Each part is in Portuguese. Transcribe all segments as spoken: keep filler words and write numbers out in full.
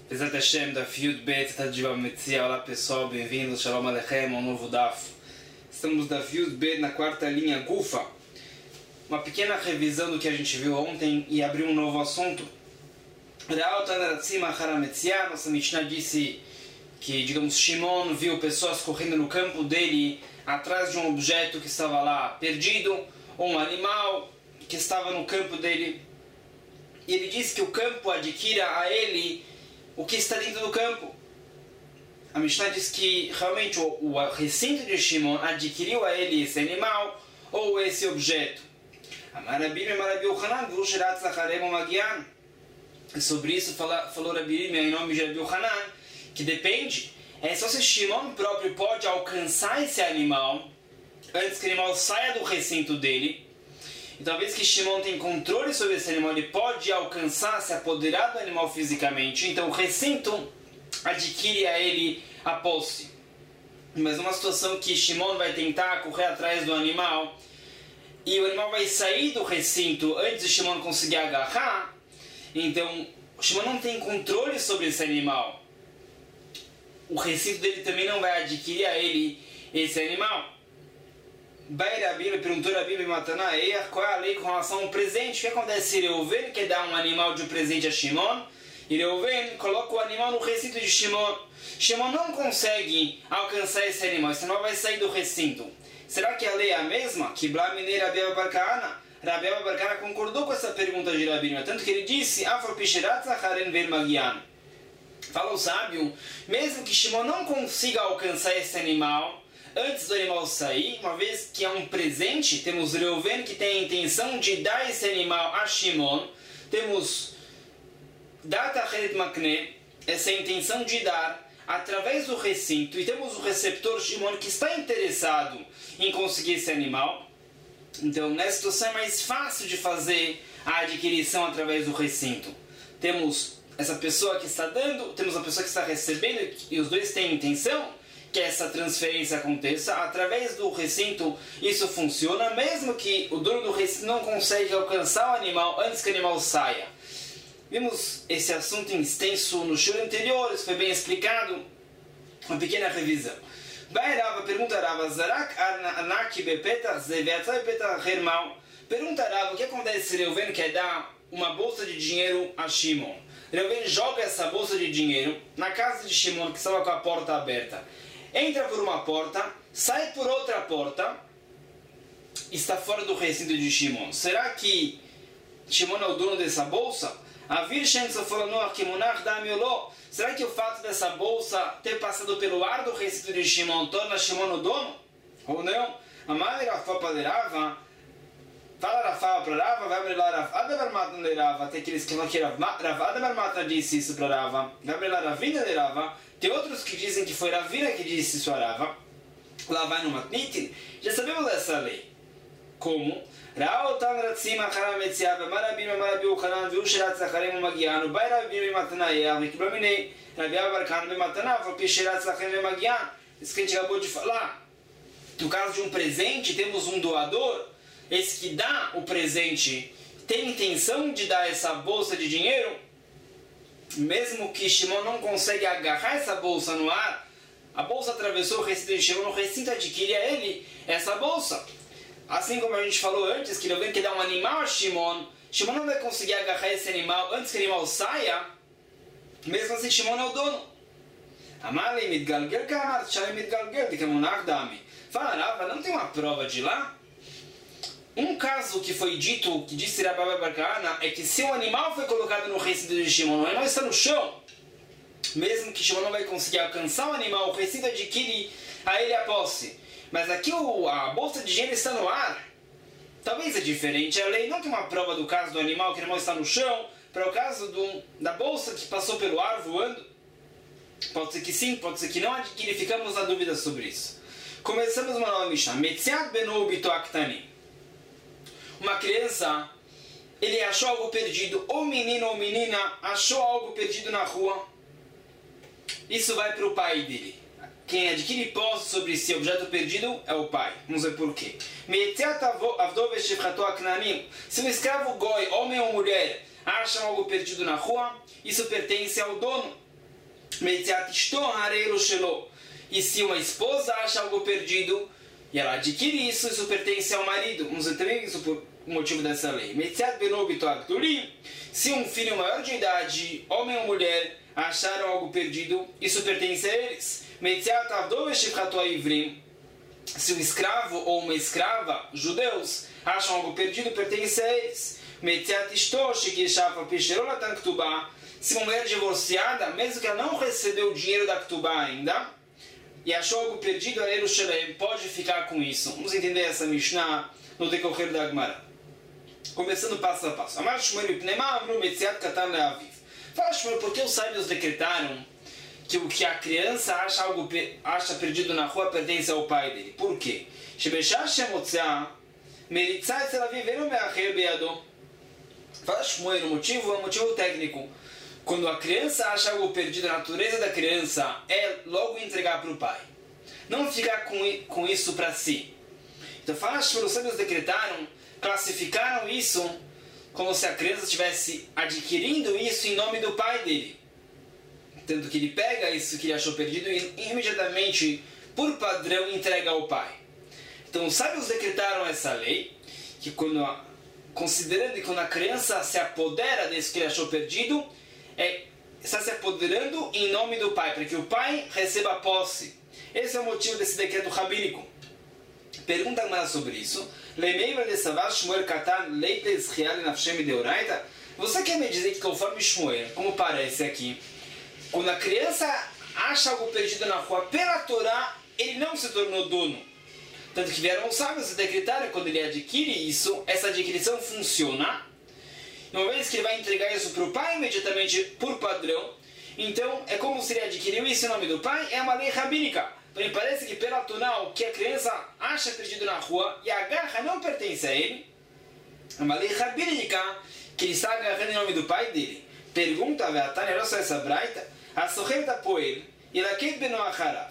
Bezat Hashem, Daf Yud Bet, Tadiva Metzia. Olá pessoal, bem-vindos, Shalom Aleichem, ao novo Daf. Estamos no Daf Yud Bet, na quarta linha Gufa. Uma pequena revisão do que a gente viu ontem e abrir um novo assunto. Real Tanaratzim Achara Metzia, nossa Mishnah disse que, digamos, Shimon viu pessoas correndo no campo dele atrás de um objeto que estava lá perdido, ou um animal que estava no campo dele. E ele disse que o campo adquira a ele o que está dentro do campo. A Mishnah diz que realmente o, o recinto de Shimon adquiriu a ele esse animal ou esse objeto. E sobre isso fala, falou Rabi em nome de Rabi Yochanan, que depende, é só se Shimon próprio pode alcançar esse animal antes que o animal saia do recinto dele. E talvez que Shimon tem controle sobre esse animal, ele pode alcançar, se apoderar do animal fisicamente. Então o recinto adquire a ele a posse. Mas numa situação que Shimon vai tentar correr atrás do animal e o animal vai sair do recinto antes de Shimon conseguir agarrar, então Shimon não tem controle sobre esse animal. O recinto dele também não vai adquirir a ele esse animal. Bai Rabi perguntou a Rabi Matanaia qual é a lei com relação ao presente. O que acontece se Reuven quer dar um animal de presente a Shimon e Reuven coloca o animal no recinto de Shimon? Shimon não consegue alcançar esse animal, esse animal vai sair do recinto. Será que a lei é a mesma? Que Blamine Rabi Abarcana? Rabi Abarcana concordou com essa pergunta de Rabi, tanto que ele disse fala o sábio, mesmo que Shimon não consiga alcançar esse animal antes do animal sair, uma vez que é um presente, temos Reuven que tem a intenção de dar esse animal a Shimon, temos Data Chelet Makne, essa intenção de dar através do recinto, e temos o receptor Shimon que está interessado em conseguir esse animal. Então, nessa situação é mais fácil de fazer a adquisição através do recinto. Temos essa pessoa que está dando, temos a pessoa que está recebendo, e os dois têm intenção que essa transferência aconteça através do recinto. Isso funciona mesmo que o dono do recinto não consegue alcançar o animal antes que o animal saia. Vimos esse assunto em extenso no show anterior, isso foi bem explicado. Uma pequena revisão. Bairava pergunta Rava Zarak Anaki Bepetach Zeveatzai Petach Hermal. Pergunta Rava o que acontece se Reuven quer dar uma bolsa de dinheiro a Shimon. Reuven joga essa bolsa de dinheiro na casa de Shimon que estava com a porta aberta. Entra por uma porta, sai por outra porta, está fora do recinto de Shimon. Será que Shimon é o dono dessa bolsa? Será que o fato dessa bolsa ter passado pelo ar do recinto de Shimon torna Shimon o dono? Ou não? Amale Rafa palerava, fala Rafa para Rava, vai abrir lá Rafa, Adavar Matna de Rava, até aqueles que não queiram, Adavar Matna disse isso para Rava, vai abrir lá Ravina de Rava. Tem outros que dizem que foi Ravina que disse isso a Rava. Lá vai no Matnitin. Já sabemos essa lei. Como? Rao Tanratzim Achara Metzia Marabim Marabi Uchanan Viushirat Zacharem Magiano Bai Rabim Matanaia Vikbraminei Rabi Abarkan Matanav Pishirat Zacharem Magian. Isso que a gente acabou de falar. No caso de um presente, temos um doador. Esse que dá o presente tem intenção de dar essa bolsa de dinheiro. Mesmo que Shimon não consegue agarrar essa bolsa no ar, a bolsa atravessou o recinto de Shimon, o recinto adquire a ele essa bolsa. Assim como a gente falou antes, que Reuven quer dar um animal a Shimon, Shimon não vai conseguir agarrar esse animal antes que o animal saia, mesmo assim Shimon é o dono. Amale mitgalgel kamar shai mitgalgel de kemunach dami. Fala Rava, não tem uma prova de lá? Um caso que foi dito, que disse Rabi Abarcana, é que se o animal foi colocado no recinto de Shimon, o animal está no chão, mesmo que Shimon não vai conseguir alcançar o animal, o recinto adquire a ele a posse. Mas aqui o, a bolsa de dinheiro está no ar. Talvez é diferente. A lei não tem uma prova do caso do animal, que o animal está no chão, para o caso do, da bolsa que passou pelo ar voando. Pode ser que sim, pode ser que não adquire, ficamos na dúvida sobre isso. Começamos uma nova Mishnah. Metziat benu bitoaktani. Uma criança, ele achou algo perdido, ou menino ou menina achou algo perdido na rua. Isso vai para o pai dele. Quem adquire posse sobre esse objeto perdido é o pai. Vamos ver por quê. Se um escravo goi, homem ou mulher, acham algo perdido na rua, isso pertence ao dono. E se uma esposa acha algo perdido e ela adquire isso, isso pertence ao marido. Vamos ver também isso por motivo dessa lei. Se um filho maior de idade, homem ou mulher, acharam algo perdido, isso pertence a eles. Se um escravo ou uma escrava, judeus, acham algo perdido, pertence a eles. Se uma mulher divorciada, mesmo que ela não recebeu o dinheiro da Ktubá ainda, e achou algo perdido, a Yerushalayim pode ficar com isso. Vamos entender essa Mishnah no decorrer da Gemara. Começando passo a passo. Amar Shmuel Pnema Amru Metziat Katan Leaviv. Fala, Shmuel, por que os sábios decretaram que o que a criança acha algo acha perdido na rua pertence ao pai dele? Por quê? Fala, Shmuel, o motivo é um motivo técnico. Quando a criança acha algo perdido, a natureza da criança é logo entregar para o pai. Não ficar com, com isso para si. Então, fala, Shmuel, os sábios decretaram, classificaram isso como se a criança estivesse adquirindo isso em nome do pai dele. Tanto que ele pega isso que ele achou perdido e imediatamente, por padrão, entrega ao pai. Então os sábios decretaram essa lei, que quando a, considerando que quando a criança se apodera desse que ele achou perdido, é, está se apoderando em nome do pai, para que o pai receba a posse. Esse é o motivo desse decreto rabínico. Pergunta mais sobre isso. Você quer me dizer que conforme Shmuel, como parece aqui, quando a criança acha algo perdido na rua pela Torá, ele não se tornou dono? Tanto que vieram os sábios e decretaram que quando ele adquire isso, essa adquisição funciona. Uma vez que ele vai entregar isso para o pai imediatamente por padrão, então é como se ele adquiriu isso em nome do pai, é uma lei rabínica. Então parece que pela Torá, o que a criança acha perdido na rua e agarra não pertence a ele, é uma lei rabínica que ele está agarrando em nome do pai dele. Pergunta a Veatania, olha só essa braita, a Sohem da Poel, Ilaket beno Acharav.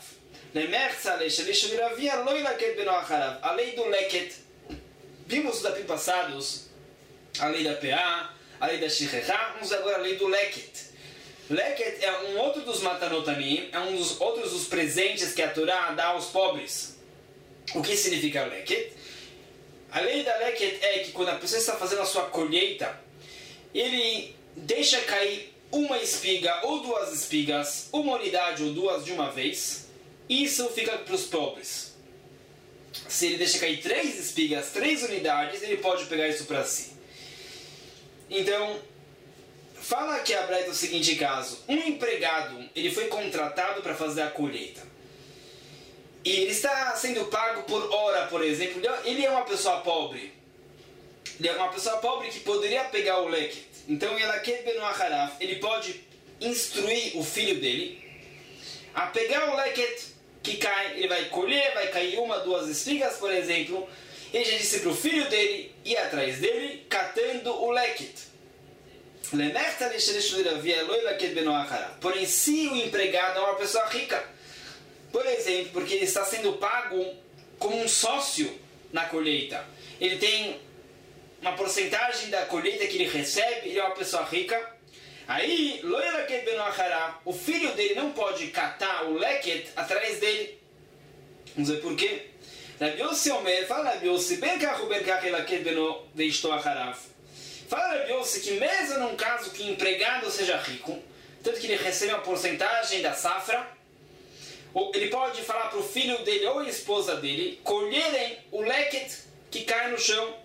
A lei do leket. Vimos nos apim passados a lei da P A, a lei da Shichechá, vamos agora a lei do leket. Leket é um outro dos matanotanim, é um dos outros dos presentes que a Torá dá aos pobres. O que significa leket? A lei da leket é que quando a pessoa está fazendo a sua colheita, ele deixa cair uma espiga ou duas espigas, uma unidade ou duas de uma vez. Isso fica para os pobres. Se ele deixa cair três espigas, três unidades, ele pode pegar isso para si. Então, fala aqui a Braita o seguinte caso. Um empregado, ele foi contratado para fazer a colheita. E ele está sendo pago por hora, por exemplo. Ele é uma pessoa pobre. Ele é uma pessoa pobre que poderia pegar o leket. Então, ele pode instruir o filho dele a pegar o leket que cai, ele vai colher, vai cair uma, duas espigas, por exemplo. Ele já disse para o filho dele ir atrás dele, catando o leket. Porém, se o empregado é uma pessoa rica, por exemplo, porque ele está sendo pago como um sócio na colheita, ele tem uma porcentagem da colheita que ele recebe, ele é uma pessoa rica. Aí, o filho dele não pode catar o leket atrás dele. Vamos ver por quê? Rabi Yossi Omer, fala Rabi Yossi, ben kachu ben kach leket beno veishto acharav. Fala Rabi Yossi que mesmo num caso que o empregado seja rico, tanto que ele recebe uma porcentagem da safra, ele pode falar para o filho dele ou a esposa dele colherem o leket que cai no chão.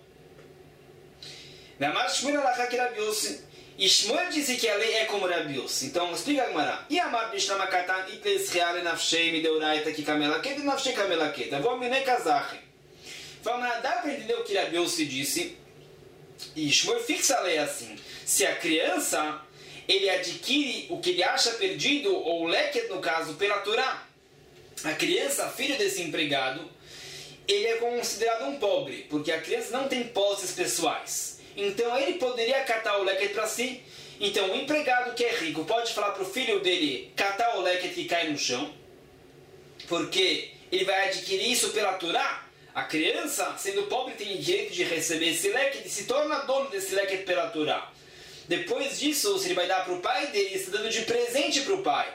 E Shmuel disse que a lei é como Rabi Yossi. Então, explica a Gemara. E amar bishlama katan itles real nafshei mideuraita ki kamelaket e nafshei kamelaket. Avô mine kazache. Fala, dá para entender o que Rabi Yossi disse? E Shmuel fixa a lei assim. Se a criança, ele adquire o que ele acha perdido, ou o leket no caso, pela Torá. A criança, filho desse empregado, ele é considerado um pobre, porque a criança não tem posses pessoais. Então ele poderia catar o leket para si. Então o empregado que é rico pode falar para o filho dele catar o leket que cai no chão, porque ele vai adquirir isso pela Torá. A criança, sendo pobre, tem direito de receber esse leket e se torna dono desse leket pela Torá. Depois disso, se ele vai dar para o pai dele, ele está dando de presente para o pai.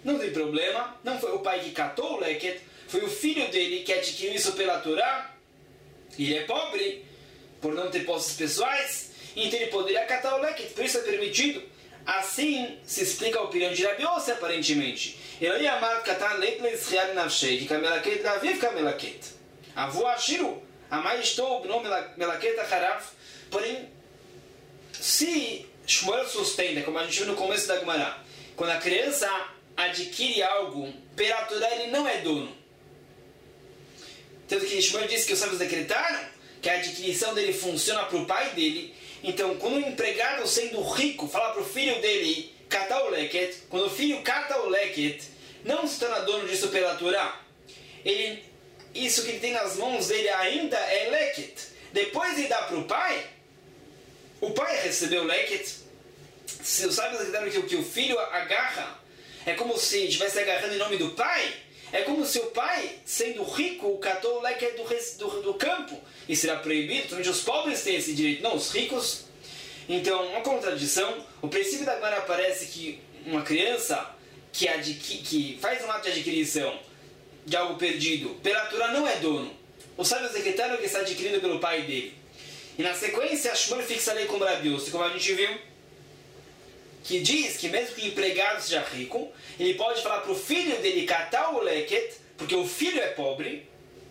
não tem problema, não foi o pai que catou o leket, foi o filho dele que adquiriu isso pela Torá, e ele é pobre, por não ter posses pessoais, então ele poderia catar o leket, por isso é permitido. Assim se explica a opinião de Rabi Yossi, aparentemente. Ele ia amar catar leit leischiar nafshei, que camelaket laviv camelaket. Avu ashiru, amai estou no melaket acharav. Porém, se Shmuel sustenta, como a gente viu no começo da Gemara, quando a criança adquire algo, pela Torá ele não é dono. Tanto que Shmuel disse que os sábios decretaram que a adquirição dele funciona para o pai dele. Então, quando o empregado, sendo rico, fala para o filho dele catar o leket, quando o filho cata o leket, não se torna dono disso pela Torá. Ele, isso que ele tem nas mãos dele ainda é leket. Depois ele dá para o pai, o pai recebeu o leket. Se os sábios acreditaram que o que o filho agarra é como se estivesse agarrando em nome do pai, é como se o pai, sendo rico, catou o leket do, do, do campo. E será proibido, somente os pobres têm esse direito, não os ricos. Então, uma contradição. O princípio da Gemara parece que uma criança que, adqui, que faz um ato de adquirição de algo perdido, pela Torá não é dono. Os sábios decretaram que está adquirido pelo pai dele. E na sequência, Shmuel fixa a lei com Rabi Yossi, como a gente viu, que diz que mesmo que o empregado seja rico, ele pode falar para o filho dele catar o leket, porque o filho é pobre,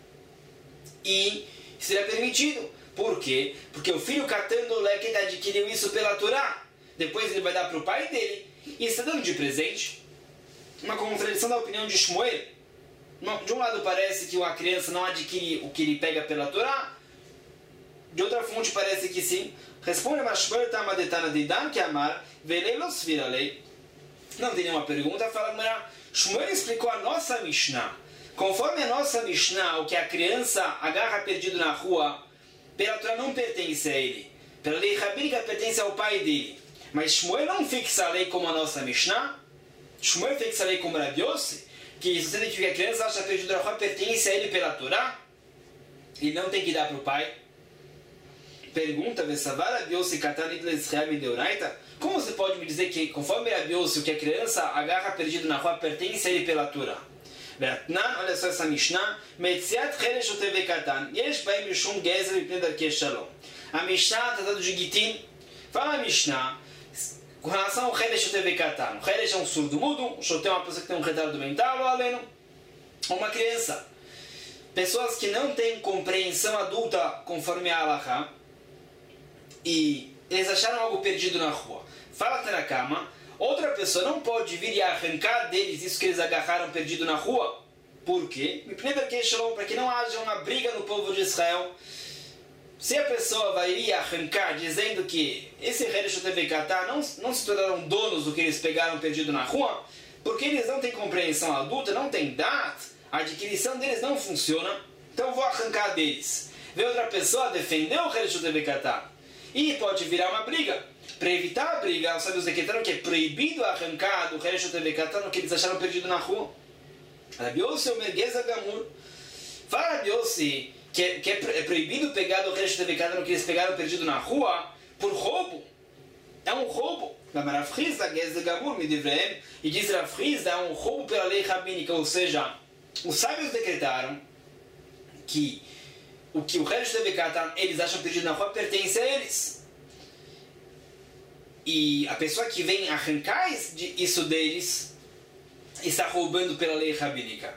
e seria permitido. Por quê? Porque o filho catando o leket adquiriu isso pela Torá. Depois ele vai dar para o pai dele, e está dando de presente. Uma contradição da opinião de Shmuel. De um lado parece que uma criança não adquire o que ele pega pela Torá, de outra fonte parece que sim. Responde a Shmuel Tamadetana de Dan que amar, veleilos vira lei. Não tem nenhuma pergunta, fala Shmuel explicou a nossa Mishnah. Conforme a nossa Mishnah, o que a criança agarra perdido na rua, pela Torá não pertence a ele. Pela lei rabínica pertence ao pai dele. Mas Shmuel não fixa a lei como a nossa Mishnah. Shmuel fixa a lei como Rabi Yossi, que se você que a criança acha perdido na rua pertence a ele pela Torá, e não tem que dar para o pai. Pergunta, como você pode me dizer que, conforme Rabi Yossi, o que a criança agarra perdido na rua pertence a ele pela Torá? Olha só essa Mishnah. A Mishnah está dando de Gitin. Fala a Mishnah com relação ao Cheresh Shoteve Katan. O Cheresh é um surdo mudo, o Shote é uma pessoa que tem um retardo mental, ou aleno, uma criança. Pessoas que não têm compreensão adulta conforme a Halakha, e eles acharam algo perdido na rua. Fala Tanakama, outra pessoa não pode vir e arrancar deles isso que eles agarraram perdido na rua. Por quê? Para que não haja uma briga no povo de Israel. Se a pessoa vai ir arrancar dizendo que esse rei de Shotevekatá não, não se tornaram donos do que eles pegaram perdido na rua, porque eles não têm compreensão adulta, não têm dat, a adquirição deles não funciona, então eu vou arrancar deles. Vê outra pessoa defender o rei de Shotevekatá. E pode virar uma briga. Para evitar a briga, os sábios decretaram que é proibido arrancar do Cheresh Shotevekatá no que eles acharam perdido na rua. Rabi Yossi o Mergueza Gamur. Fala Rabi Yossi que, é, que é proibido pegar do Cheresh Shotevekatá no que eles pegaram perdido na rua por roubo. É um roubo. E diz Rav Hizda, é um roubo pela lei rabínica, ou seja, os sábios decretaram que o que o Cheresh Shotevekatá eles acham perdido na rua pertence a eles. E a pessoa que vem arrancar isso deles está roubando pela lei rabínica.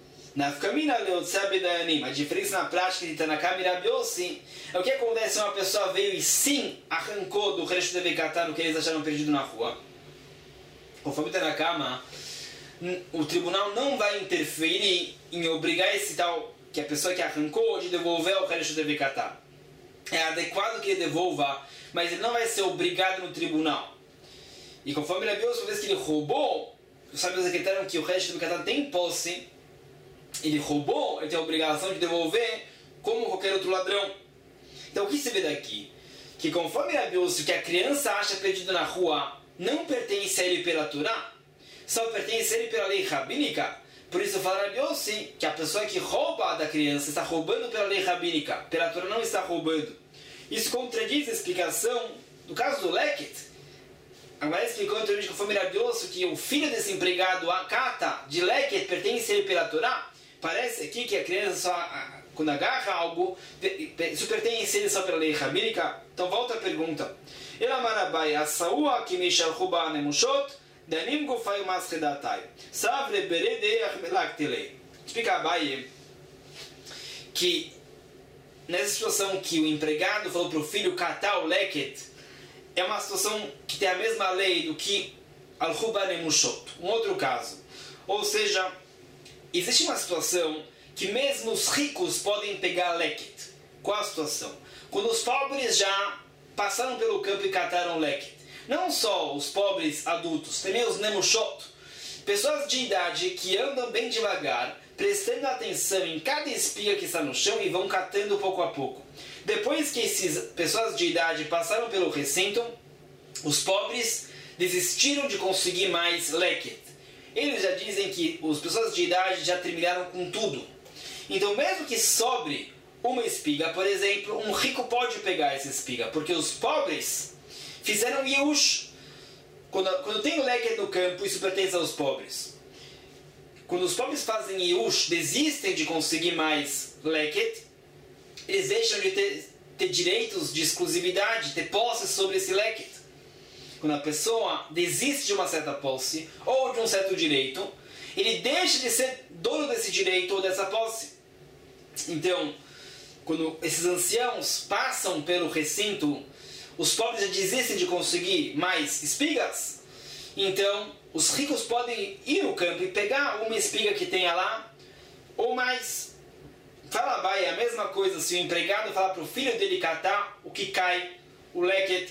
A diferença na prática de Tanakama e Rabi Yossi é o que acontece se uma pessoa veio e sim arrancou do Cheresh Shotevekatá no que eles acharam perdido na rua. Conforme Tanakama, o tribunal não vai interferir em obrigar esse tal que a pessoa que arrancou de devolver ao Cheresh Shotevekatá. É adequado que ele devolva, mas ele não vai ser obrigado no tribunal. E conforme Rabi Yossi, uma vez que ele roubou, os sábios decretaram que o Cheresh Shotevekatá tem posse, ele roubou, ele tem a obrigação de devolver como qualquer outro ladrão. Então o que se vê daqui? Que conforme Rabi Yossi, o que a criança acha perdido na rua não pertence a ele pela Torá, só pertence a ele pela lei rabínica. Por isso fala Rabi Yossi que a pessoa que rouba da criança está roubando pela lei rabínica, pela Torá não está roubando. Isso contradiz a explicação do caso do leket. Agora explicou anteriormente que foi maravilhoso que o filho desse empregado, a Kata, de Leket, pertence a ele pela Torá. Parece aqui que a criança só, quando agarra algo, isso pertence a ele só pela lei rabínica. Então volta a pergunta. Ela marabai asaua que me shalchuba nemushot danim gufai mas redatai savre berede achmelaktelei. Explica Abaye que nessa situação que o empregado falou para o filho catar o leket, é uma situação que tem a mesma lei do que al-Huba Nemushot, um outro caso. Ou seja, existe uma situação que mesmo os ricos podem pegar leket. Qual a situação? Quando os pobres já passaram pelo campo e cataram leket. Não só os pobres adultos, também os Nemushot, pessoas de idade que andam bem devagar, prestando atenção em cada espiga que está no chão e vão catando pouco a pouco. Depois que essas pessoas de idade passaram pelo recinto, os pobres desistiram de conseguir mais leket. Eles já dizem que as pessoas de idade já terminaram com tudo. Então, mesmo que sobre uma espiga, por exemplo, um rico pode pegar essa espiga, porque os pobres fizeram yush. Quando, quando tem leket no campo, isso pertence aos pobres. Quando os pobres fazem yush, desistem de conseguir mais leket, eles deixam de ter, ter direitos de exclusividade, ter posse sobre esse leket. Quando a pessoa desiste de uma certa posse ou de um certo direito, ele deixa de ser dono desse direito ou dessa posse. Então, quando esses anciãos passam pelo recinto, os pobres já desistem de conseguir mais espigas. Então, os ricos podem ir no campo e pegar uma espiga que tenha lá, ou mais. Fala, vai, é a mesma coisa se o empregado falar para o filho dele catar o que cai, o leket.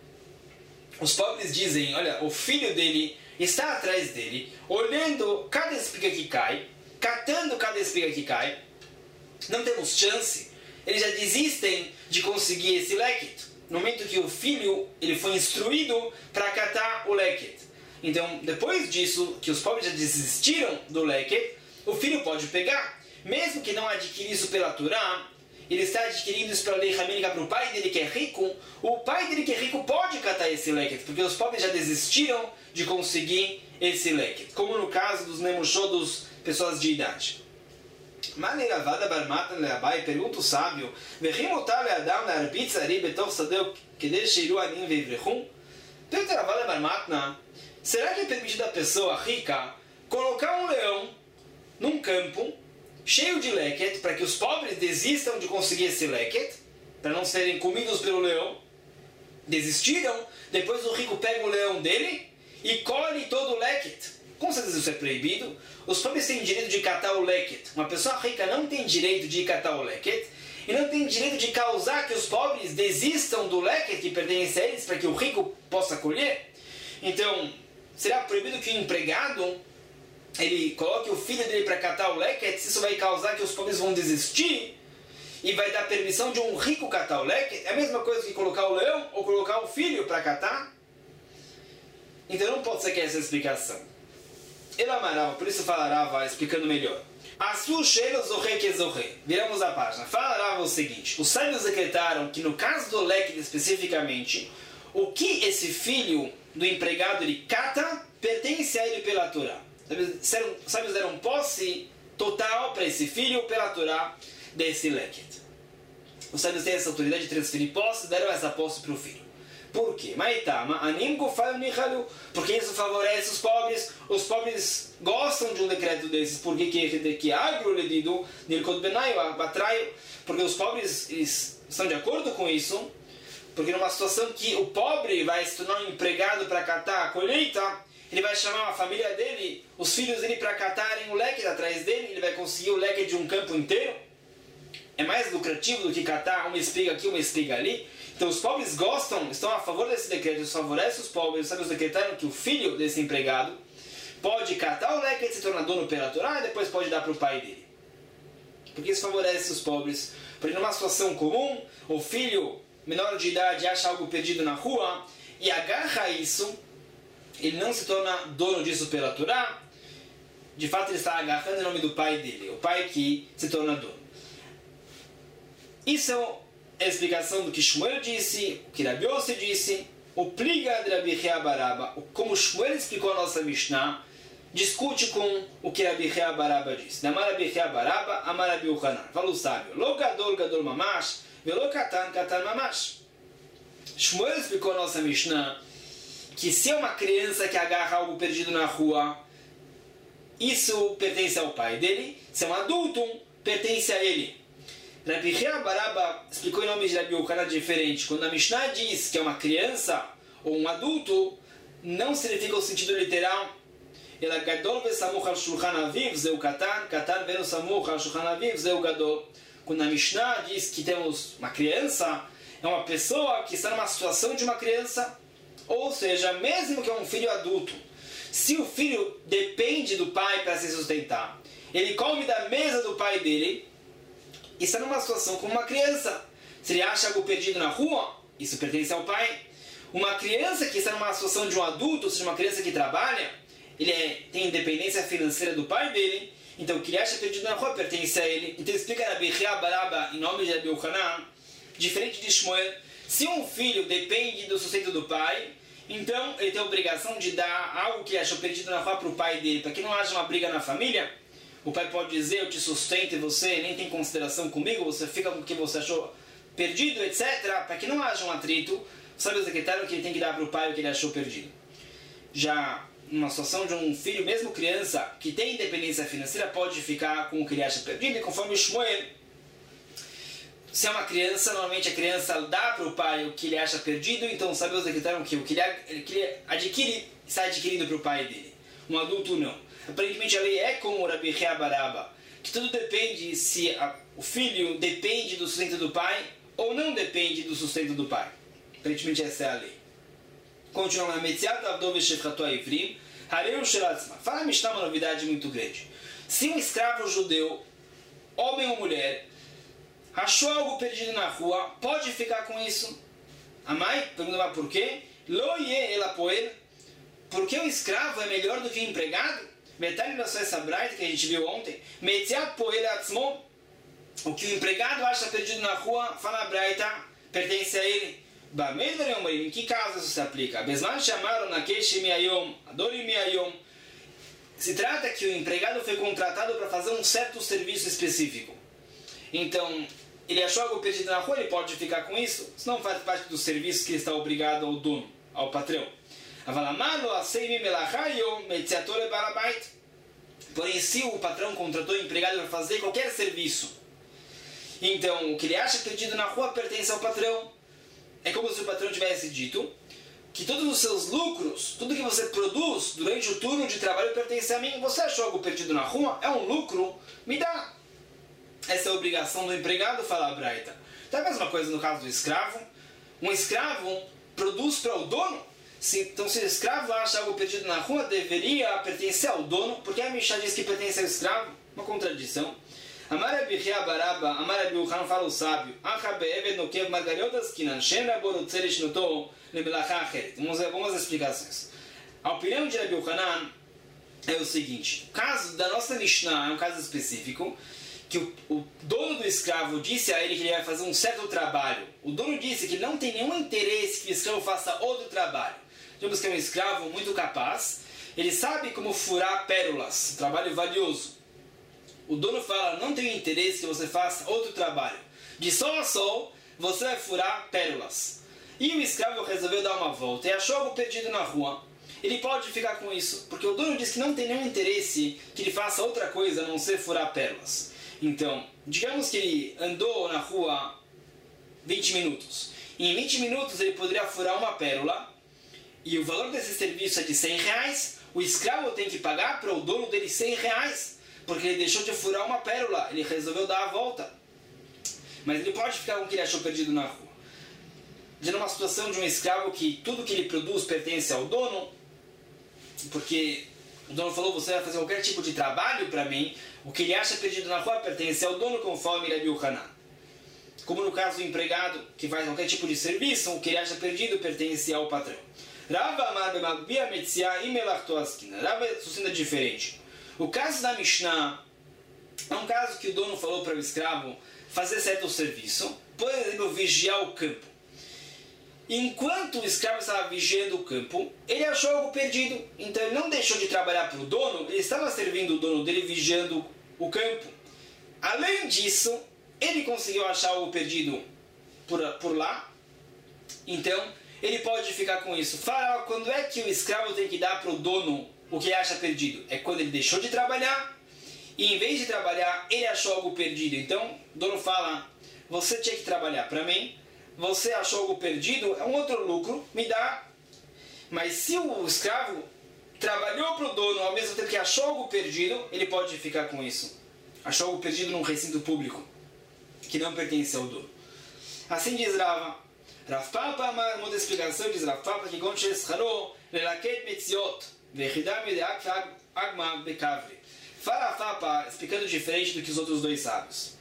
Os pobres dizem, olha, o filho dele está atrás dele, olhando cada espiga que cai, catando cada espiga que cai. Não temos chance. Eles já desistem de conseguir esse leket. No momento que o filho ele foi instruído para catar o leket. Então, depois disso, que os pobres já desistiram do leket, o filho pode pegar. Mesmo que não adquira isso pela Torá, ele está adquirindo isso pela lei rabínica para o pai dele que é rico, o pai dele que é rico pode catar esse leket, porque os pobres já desistiram de conseguir esse leket. Como no caso dos nemushot, das pessoas de idade. Maneravada barmatan leabai, pergunta o sábio, Vechimotar leadam learbitz ari betor sadeu kedei sheiru anim veivrechum? Pergunta Ravada barmatna, será que é permitido a pessoa rica colocar um leão num campo cheio de leket, para que os pobres desistam de conseguir esse leket, para não serem comidos pelo leão? Desistiram, depois o rico pega o leão dele e colhe todo o leket. Com certeza isso é proibido. Os pobres têm direito de catar o leket. Uma pessoa rica não tem direito de catar o leket e não tem direito de causar que os pobres desistam do leket que pertence a eles para que o rico possa colher. Então, será proibido que o empregado ele coloque o filho dele para catar o leket, se isso vai causar que os pobres vão desistir e vai dar permissão de um rico catar o leket? É a mesma coisa que colocar o leão ou colocar o filho para catar? Então não pode ser que essa explicação. Ele amarava, por isso falarava, explicando melhor. Asu shelo zorre que zorre. Viramos a página. Falarava o seguinte: os sábios decretaram que no caso do leket especificamente, o que esse filho do empregado ele cata pertence a ele pela Torá. Os sábios deram posse total para esse filho pela Torá desse leket. Os sábios têm essa autoridade de transferir posse, deram essa posse para o filho. Por quê? Maitama, anim gufai unihalu. Porque isso favorece os pobres. Os pobres gostam de um decreto desses. Por que que agro ledido nilkot benaio batraio? Porque os pobres estão de acordo com isso. Porque numa situação que o pobre vai se tornar um empregado para catar a colheita, ele vai chamar a família dele, os filhos dele, para catarem o leket atrás dele. Ele vai conseguir o leket de um campo inteiro. É mais lucrativo do que catar uma espiga aqui, uma espiga ali. Então os pobres gostam, estão a favor desse decreto, isso favorece os pobres. Os sábios decretaram que o filho desse empregado pode catar o leket, se tornar dono pela Torá e depois pode dar para o pai dele. Porque isso favorece os pobres. Porque numa situação comum, o filho menor de idade acha algo perdido na rua e agarra isso, ele não se torna dono disso pela Torá. De fato ele está agarrando em nome do pai dele, o pai que se torna dono. Isso é a explicação do que Shmuel disse, o que Rabi Yossi disse, o pliga de Rabi Chia Baraba, como Shmuel explicou a nossa Mishnah, discute com o que Rabi Chia Baraba disse. Amar Rabi Chia Baraba, amar Rabi Yochanan. Fala o sábio, lo gadol gadol mamash, velo katan katan mamash. Shmuel explicou a nossa Mishnah que se é uma criança que agarra algo perdido na rua, isso pertence ao pai dele. Se é um adulto, pertence a ele. Rabi Chia Baraba explicou em nome de Rabi Yochanan diferente. Quando a Mishnah diz que é uma criança ou um adulto, não significa o sentido literal. Ela gadol vesamuch al shulchan aviv zeu katan, katan veno samuch al shulchan aviv zeu gadol. Quando a Mishnah diz que temos uma criança, é uma pessoa que está numa situação de uma criança, ou seja, mesmo que é um filho adulto, se o filho depende do pai para se sustentar, ele come da mesa do pai dele, está numa situação como uma criança. Se ele acha algo perdido na rua, isso pertence ao pai. Uma criança que está numa situação de um adulto, ou seja, uma criança que trabalha, ele é, tem independência financeira do pai dele, então o que ele acha perdido na rua pertence a ele. Então explica Rabi Chia Baraba em nome de Rabi Yochanan, diferente de Shmuel, se um filho depende do sustento do pai, então ele tem a obrigação de dar algo que ele achou perdido na rua para o pai dele, para que não haja uma briga na família. O pai pode dizer, eu te sustento e você nem tem consideração comigo, você fica com o que você achou perdido, etcétera. Para que não haja um atrito, sabe o secretário que ele tem que dar para o pai o que ele achou perdido. Já numa situação de um filho, mesmo criança, que tem independência financeira, pode ficar com o que ele acha perdido, e conforme Shmuel, se é uma criança, normalmente a criança dá para o pai o que ele acha perdido, então sabe o secretário que o que ele, que ele adquire está adquirindo para o pai dele. Um adulto não. Aparentemente a lei é como o Rabi Chia Baraba, que tudo depende se a, o filho depende do sustento do pai ou não depende do sustento do pai. Aparentemente essa é a lei. Continuamos na Metziat Avdov Shefchato Ivrim, Hareu Shelatzma. Fala Mishnah uma novidade muito grande. Se um escravo judeu, homem ou mulher, achou algo perdido na rua, pode ficar com isso? A mãe pergunta por quê? Lo ye elapoel. Por que o escravo é melhor do que o empregado? Metade da sua essa braita que a gente viu ontem. Metziat poel atzmo. O que o empregado acha perdido na rua, fala a braita, pertence a ele. Em que caso isso se aplica? Besman chamaram na queixa miayom, adori miayom. Se trata que o empregado foi contratado para fazer um certo serviço específico. Então, ele achou algo perdido na rua, ele pode ficar com isso. Isso não faz parte do serviço que ele está obrigado ao dono, ao patrão. Porém, se o patrão contratou o empregado para fazer qualquer serviço, então o que ele acha perdido na rua pertence ao patrão. É como se o patrão tivesse dito que todos os seus lucros, tudo que você produz durante o turno de trabalho pertence a mim. Você achou algo perdido na rua? É um lucro? Me dá. Essa é a obrigação do empregado, fala a Braita. Então é a mesma coisa no caso do escravo. Um escravo produz para o dono. Se, então se o escravo acha algo perdido na rua, deveria pertencer ao dono, porque a Mishnah diz que pertence ao escravo. Uma contradição. Amar Rabi Chia Baraba, Amar Rabi Yochanan, fala o sábio. Vamos ver algumas explicações. A opinião de Rabi Yochanan é o seguinte. O caso da nossa Mishnah é um caso específico, que o, o dono do escravo disse a ele que ele vai fazer um certo trabalho. O dono disse que não tem nenhum interesse que o escravo faça outro trabalho. Digamos que é um escravo muito capaz, ele sabe como furar pérolas, um trabalho valioso. O dono fala, não tenho interesse que você faça outro trabalho. De sol a sol, você vai furar pérolas. E o escravo resolveu dar uma volta e achou algo perdido na rua. Ele pode ficar com isso, porque o dono diz que não tem nenhum interesse que ele faça outra coisa a não ser furar pérolas. Então, digamos que ele andou na rua vinte minutos. Em vinte minutos ele poderia furar uma pérola, e o valor desse serviço é de cem reais, o escravo tem que pagar para o dono dele cem reais, porque ele deixou de furar uma pérola, ele resolveu dar a volta. Mas ele pode ficar com o que ele achou perdido na rua. Já numa situação de um escravo que tudo que ele produz pertence ao dono, porque o dono falou, você vai fazer qualquer tipo de trabalho para mim, o que ele acha perdido na rua pertence ao dono, conforme Rabi Yochanan. Como no caso do empregado, que faz qualquer tipo de serviço, o que ele acha perdido pertence ao patrão. Rava amar b'magbia metzia imelachto askina. Rava sustenta diferente. O caso da Mishnah é um caso que o dono falou para o escravo fazer certo serviço, por exemplo, vigiar o campo. enquanto o escravo estava vigiando o campo, ele achou algo perdido. Então ele não deixou de trabalhar para o dono, ele estava servindo o dono dele vigiando o campo. Além disso, ele conseguiu achar algo perdido por, por lá. Então, ele pode ficar com isso. Fala, quando é que o escravo tem que dar para o dono o que ele acha perdido? É quando ele deixou de trabalhar e em vez de trabalhar, ele achou algo perdido. Então, o dono fala, você tinha que trabalhar para mim, você achou algo perdido, é um outro lucro, me dá. Mas se o escravo trabalhou para o dono ao mesmo tempo que achou algo perdido, ele pode ficar com isso. Achou algo perdido num recinto público que não pertence ao dono. Assim diz Rava. Rav Papa Amar, uma explicação diz Rav Papa que Gonche Escharo, Lelaket Metziot, Vechidam Yedeak Agma Bekavri. Fala Rav Papa, explicando diferente do que os outros dois sábios.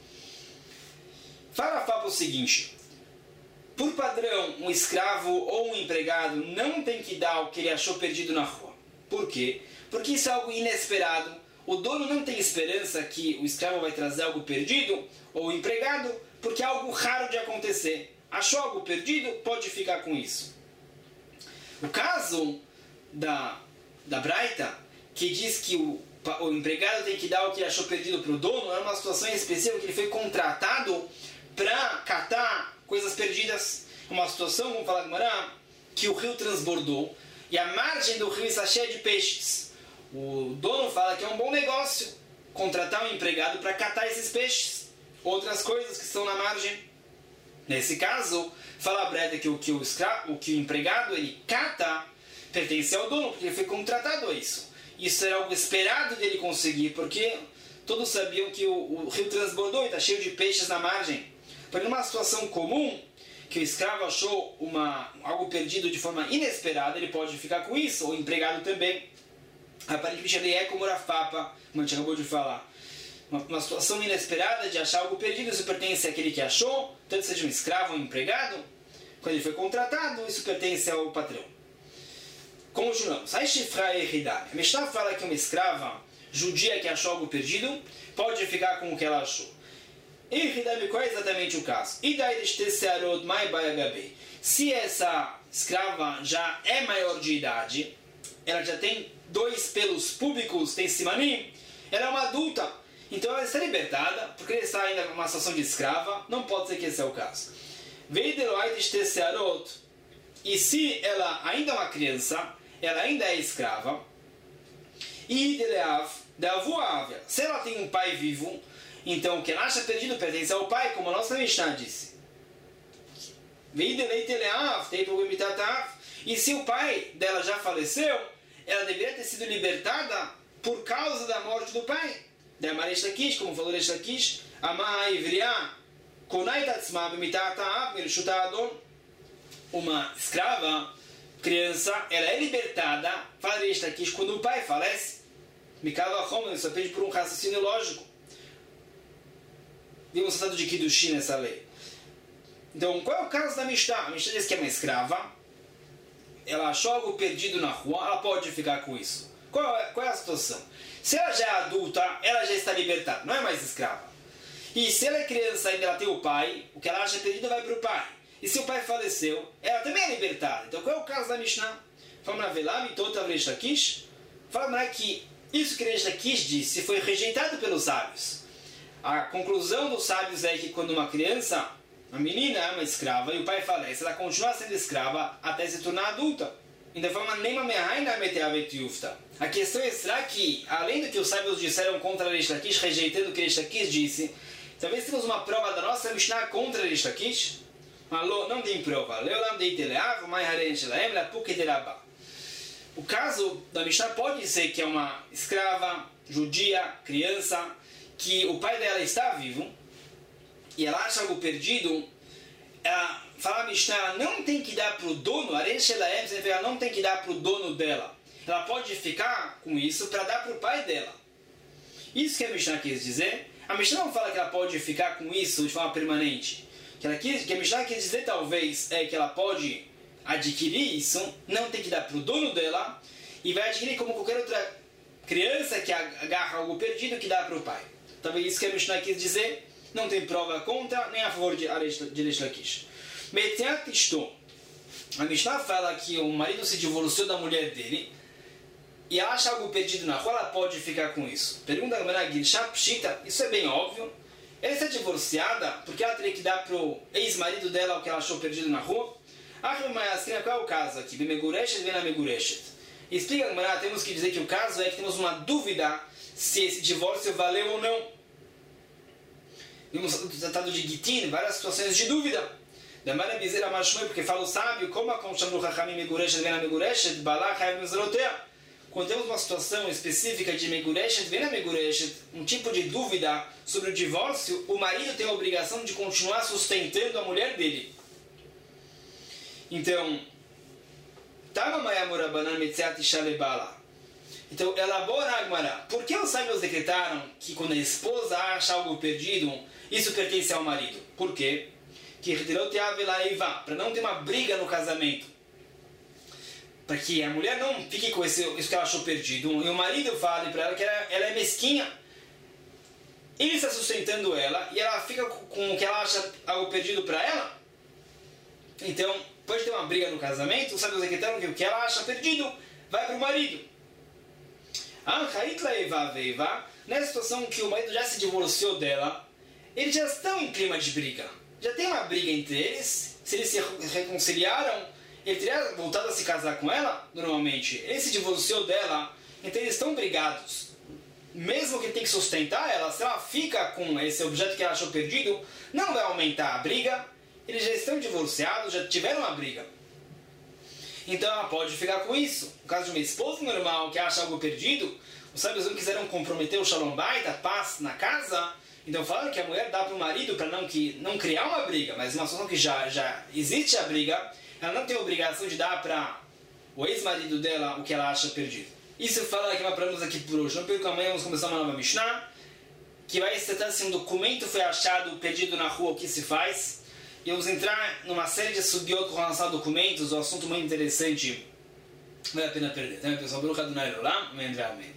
Fala Rav Papa o seguinte: por padrão, um escravo ou um empregado não tem que dar o que ele achou perdido na rua. Por quê? Porque isso é algo inesperado. O dono não tem esperança que o escravo vai trazer algo perdido, ou o empregado, porque é algo raro de acontecer. Achou algo perdido, pode ficar com isso. O caso da, da Braita, que diz que o, o empregado tem que dar o que ele achou perdido para o dono, é uma situação específica que ele foi contratado para catar coisas perdidas. Uma situação, vamos falar de Mará, que o rio transbordou e a margem do rio está cheia de peixes. O dono fala que é um bom negócio contratar um empregado para catar esses peixes, outras coisas que estão na margem. Nesse caso, fala a Breta que o que o, escravo, o que o empregado ele cata pertence ao dono, porque ele foi contratado a isso. Isso era algo esperado dele conseguir, porque todos sabiam que o, o rio transbordou e está cheio de peixes na margem. Porque numa situação comum, que o escravo achou uma, algo perdido de forma inesperada, ele pode ficar com isso, ou o empregado também. Aparentemente ele é como Rav Papa, como a gente acabou de falar. Uma, uma situação inesperada de achar algo perdido, isso pertence àquele que achou, tanto seja um escravo ou um empregado. Quando ele foi contratado, isso pertence ao patrão. Continuamos. A Mishnah fala que uma escrava judia que achou algo perdido pode ficar com o que ela achou. E qual é exatamente o caso? Se essa escrava já é maior de idade, ela já tem dois pelos públicos, tem simanim, ela é uma adulta, então ela está libertada, porque ela está ainda numa situação de escrava, não pode ser que esse é o caso. E se ela ainda é uma criança, ela ainda é escrava, e se ela tem um pai vivo, então o que ela acha perdido pertence ao pai, como a nossa Mishnah disse. E se o pai dela já faleceu, ela deveria ter sido libertada por causa da morte do pai. Da Maresh Lakish, como falou Resh Lakish, uma escrava, criança, ela é libertada, fala Resh Lakish, quando o pai falece. Mikava Homer só pede por um raciocínio lógico. Vimos o tratado de Kiddushin nessa lei. Então, qual é o caso da Mishnah? A Mishnah diz que é uma escrava, ela achou algo perdido na rua, ela pode ficar com isso. Qual é, qual é a situação? Se ela já é adulta, ela já está libertada, não é mais escrava. E se ela é criança ainda, ela tem o pai, o que ela acha perdido vai para o pai. E se o pai faleceu, ela também é libertada. Então, qual é o caso da Mishnah? Vamos lá ver lá, Mitota Resh Lakish. Fala que isso que Resh Lakish disse foi rejeitado pelos sábios. A conclusão dos sábios é que quando uma criança, uma menina é uma escrava e o pai falece, ela continua sendo escrava até se tornar adulta. Então, a questão é, será que, além do que os sábios disseram contra Resh Lakish, rejeitando o que Resh Lakish disse, talvez temos uma prova da nossa Mishnah contra Resh Lakish? Não tem prova. O caso da Mishnah pode ser que é uma escrava, judia, criança, que o pai dela está vivo e ela acha algo perdido. Ela fala a Mishnah, ela não tem que dar para o dono, ela não tem que dar para o dono dela. Ela pode ficar com isso para dar para o pai dela. Isso que a Mishnah quis dizer. A Mishnah não fala que ela pode ficar com isso de forma permanente. Que, ela quis, que a Mishnah quis dizer talvez é que ela pode adquirir isso, não tem que dar para o dono dela, e vai adquirir como qualquer outra criança que agarra algo perdido que dá para o pai. Talvez isso que a Mishnah quis dizer. Não tem prova contra nem a favor de Resh Lakish. A Mishnah fala que o marido se divorciou da mulher dele e acha algo perdido na rua, ela pode ficar com isso. Pergunta a Gemara Girsha Pshita, isso é bem óbvio. Ela está divorciada porque ela teria que dar para o ex-marido dela o que ela achou perdido na rua. Ah, mas qual é o caso aqui? Bemegureshet vena megureshet. Explica a Gemara, temos que dizer que o caso é que temos uma dúvida se esse divórcio valeu ou não. Vimos o tratado de Gitin, várias situações de dúvida. Da Mara Bizeira Mashmoi, porque fala o sábio, como a Konsham no Chachamim Megureshet vena megureshet, Balach Hayav Mezrotea. Quando temos uma situação específica de Megureshet, vena megureshet, um tipo de dúvida sobre o divórcio, o marido tem a obrigação de continuar sustentando a mulher dele. Então, então, elabora a Gemara. Por que os sábios decretaram que quando a esposa acha algo perdido, isso pertence ao marido? Por quê? Para não ter uma briga no casamento. Para que a mulher não fique com esse, isso que ela achou perdido. E o marido fale para ela que ela, ela é mesquinha. Ele está sustentando ela e ela fica com o que ela acha algo perdido para ela. Então, pode ter uma briga no casamento, os sábios decretaram que o que ela acha perdido vai para o marido. Nessa situação que o marido já se divorciou dela, eles já estão em clima de briga. Já tem uma briga entre eles. Se eles se reconciliaram, ele teria voltado a se casar com ela, normalmente. Ele se divorciou dela, então eles estão brigados. Mesmo que ele tenha que sustentar ela, se ela fica com esse objeto que ela achou perdido, não vai aumentar a briga. Eles já estão divorciados, já tiveram uma briga. Então ela pode ficar com isso. No caso de uma esposa normal que acha algo perdido, os sábios não quiseram comprometer o Shalom Bait, a paz na casa. Então falaram que a mulher dá para o marido para não, que, não criar uma briga, mas uma situação que já, já existe a briga, ela não tem a obrigação de dar para o ex-marido dela o que ela acha perdido. Isso fala que paramos aqui por hoje. Não perco, amanhã vamos começar uma nova Mishnah, que vai se tratar se um documento foi achado perdido na rua, o que se faz. E vamos entrar numa série de subiot com relação a documentos, um assunto muito interessante. Vale a pena perder. Então, pessoal, Baruch Adonai Olam, amém.